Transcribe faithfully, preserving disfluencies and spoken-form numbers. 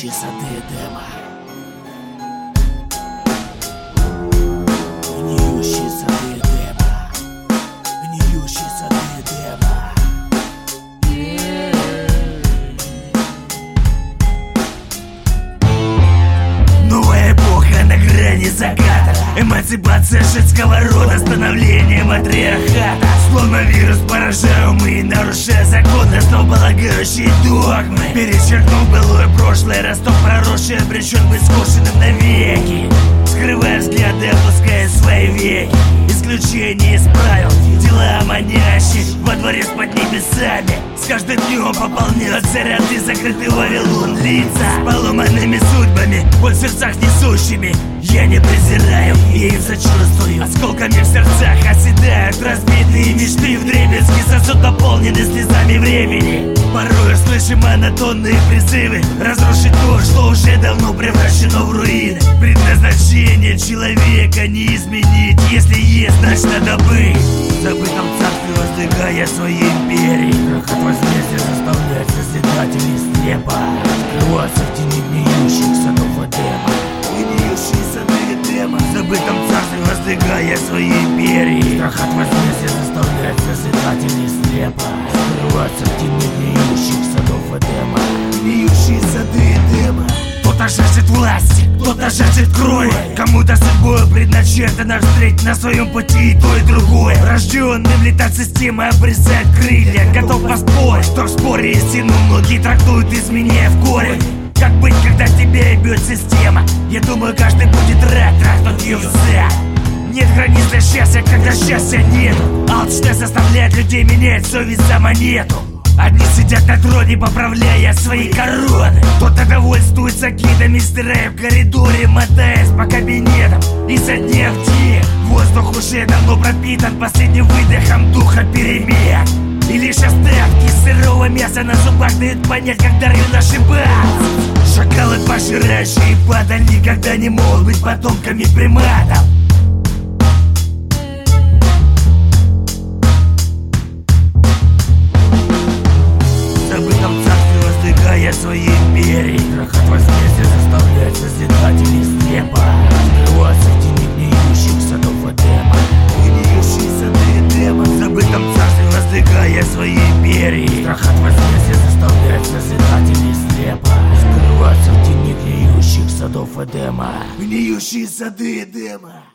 Гниющие сады Эдема. Гниющие сады Эдема. Гниющие сады Эдема. Новая эпоха на грани заката. Эмансипация женского рода, становление матриархата. Словно вирус поражаемый, нарушая законы, основополагающие догмы. Перечеркнув былое прошлое, росток проросший обречен быть скошенным навеки. Скрывая взгляды, опуская свои веки. Исключение из правил, дела манящие во дворе под небесами. С каждым днем пополняются ряды закрытый Вавилон. Лица с поломанными судьбами, боль в сердцах несущими. Я не презираю, я их сочувствую. Осколками в сердцах оседают разбитые мечты. Вдребезги сосуд наполнены слезами времени. Порой слышим монотонные призывы разрушить то, что уже давно превращено в руины. Предназначение человека не изменить. Если есть, значит надо быть. В забытом царстве воздвигая свои империи. Страх от возмездия заставляет созидателей слепо скрываться в тени гниющих садов Эдема. Гниющие сады Эдема. В забытом царстве воздвигая свои империи. Страх от возмездия заставляет созидателей слепо скрываться в тени гниющих садов Эдема. Гниющие сады Эдема. Кто-то жаждет власти, кто-то жаждет крови. Кому-то судьбой предначертано встретить на своем пути и то, и другое. Рожденным летать система обрезает крылья. Готов поспорить, что в споре истину многие трактуют, изменяя в корень. Как быть, когда тебя ебет система? Я думаю, каждый будет рад трахнуть ее в зад. Нет границ для счастья, когда счастья нету. Алчность заставляет людей менять совесть за монету. Одни сидят на троне, поправляя свои короны. Кто-то довольствуется гидами, стирая в коридоре, мотаясь по кабинетам изо дня в день. Воздух уже давно пропитан последним выдохом духа перемен. И лишь остатки сырого мяса на зубах дают понять, когда район ошибаться. Шакалы, пожирающие падаль, никогда не могут быть потомками приматов. Воздвигая свои империи. Страх от возмездия заставляет созидателей слепо скрываться в тени гниющих садов Эдема. Гниющие сады Эдема. В забытом царстве воздвигая свои империи. Страх от возмездия заставляет созидателей слепо скрываться в тени гниющих садов Эдема. Гниющие сады Эдема.